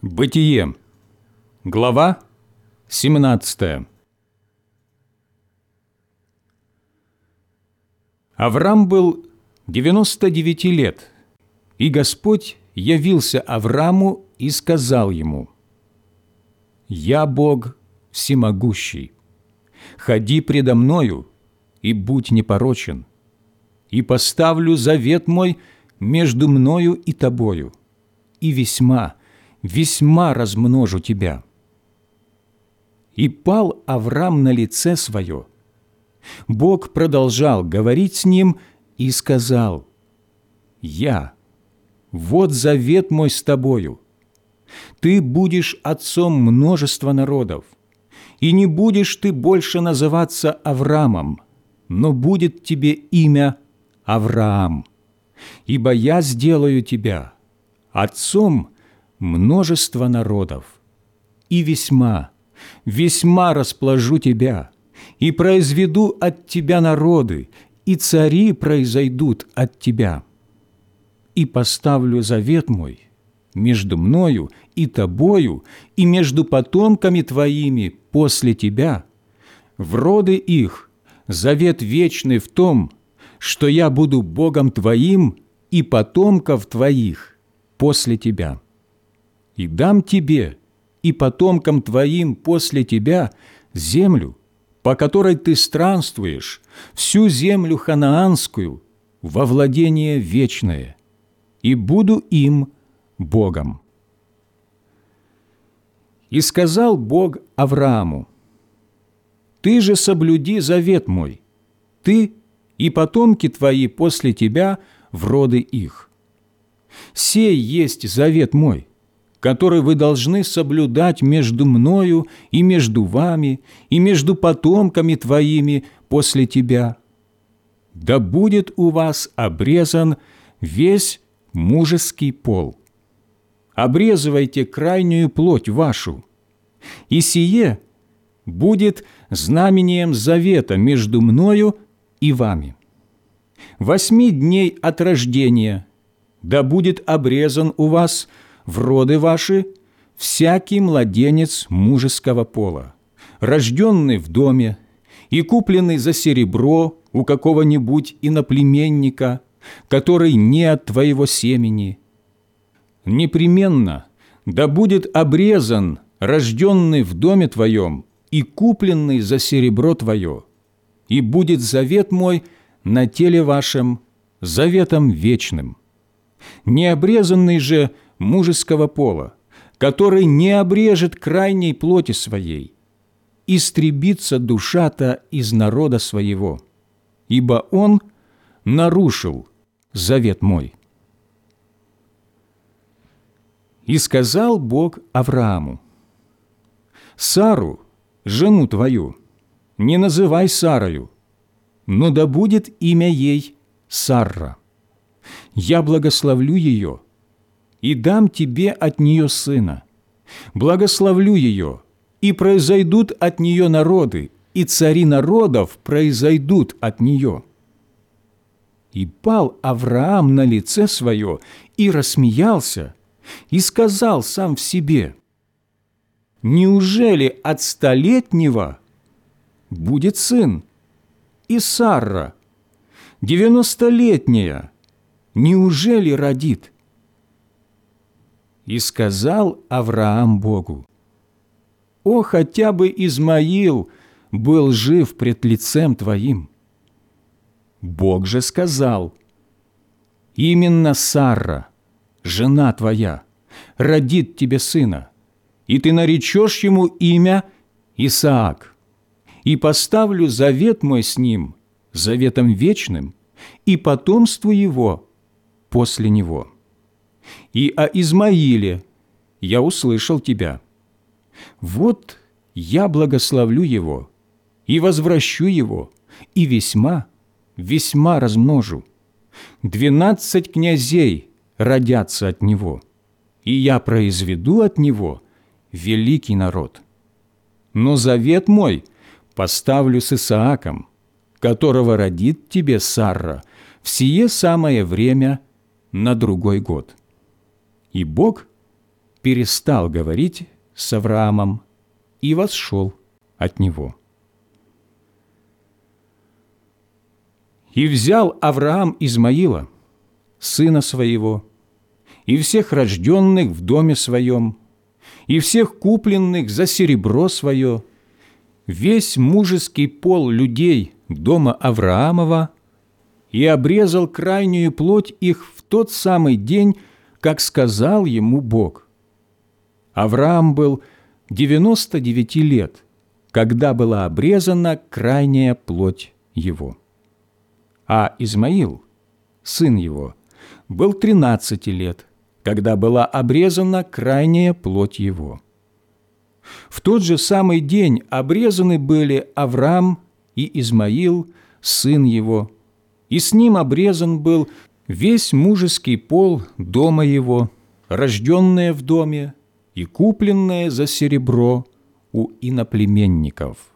Бытие, глава 17. Аврам был 99 лет, и Господь явился Авраму и сказал ему: «Я Бог всемогущий, ходи предо Мною и будь непорочен, и поставлю завет Мой между Мною и тобою, и весьма размножу тебя». И пал Аврам на лице свое. Бог продолжал говорить с ним и сказал: «Вот завет Мой с тобою. Ты будешь отцом множества народов, и не будешь ты больше называться Аврамом, но будет тебе имя Авраам, ибо я сделаю тебя отцом множества народов, и весьма распложу тебя, и произведу от тебя народы, и цари произойдут от тебя. И поставлю завет Мой между Мною и тобою, и между потомками твоими после тебя, в роды их завет вечный в том, что я буду Богом твоим и потомков твоих после тебя. И дам тебе и потомкам твоим после тебя землю, по которой ты странствуешь, всю землю ханаанскую, во владение вечное, и буду им Богом». И сказал Бог Аврааму: «Ты же соблюди завет Мой, ты и потомки твои после тебя в роды их. Сей есть завет Мой, который вы должны соблюдать между Мною и между вами, и между потомками твоими после тебя. Да будет у вас обрезан весь мужеский пол. Обрезывайте крайнюю плоть вашу, и сие будет знамением завета между Мною и вами. 8 дней от рождения да будет обрезан у вас в роды ваши всякий младенец мужеского пола, рожденный в доме и купленный за серебро у какого-нибудь иноплеменника, который не от твоего семени. Непременно да будет обрезан рожденный в доме твоем и купленный за серебро твое, и будет завет Мой на теле вашем заветом вечным. Необрезанный же мужеского пола, который не обрежет крайней плоти своей, истребится душа-то из народа своего, ибо он нарушил завет Мой». И сказал Бог Аврааму: «Сару, жену твою, не называй Сарою, но да будет имя ей Сарра. Я благословлю ее и дам тебе от нее сына. Благословлю ее, и произойдут от нее народы, и цари народов произойдут от нее». И пал Авраам на лице свое и рассмеялся, и сказал сам в себе: «Неужели от 100-летнего будет сын? И Сарра, 90-летняя, неужели родит?» И сказал Авраам Богу: «О, хотя бы Измаил был жив пред лицем Твоим!» Бог же сказал: «Именно Сарра, жена твоя, родит тебе сына, и ты наречешь ему имя Исаак, и поставлю завет Мой с ним, заветом вечным, и потомству его после него. И о Измаиле я услышал тебя. Вот я благословлю его, и возвращу его, и весьма размножу. 12 князей родятся от него, и я произведу от него великий народ. Но завет Мой поставлю с Исааком, которого родит тебе Сарра в сие самое время на другой год». И Бог перестал говорить с Авраамом и восшел от него. И взял Авраам Измаила, сына своего, и всех рожденных в доме своем, и всех купленных за серебро свое, весь мужеский пол людей дома Авраамова, и обрезал крайнюю плоть их в тот самый день, как сказал ему Бог. Авраам был 99 лет, когда была обрезана крайняя плоть его. А Измаил, сын его, был 13 лет, когда была обрезана крайняя плоть его. В тот же самый день обрезаны были Авраам и Измаил, сын его, и с ним обрезан был весь мужеский пол дома его, рожденное в доме и купленное за серебро у иноплеменников.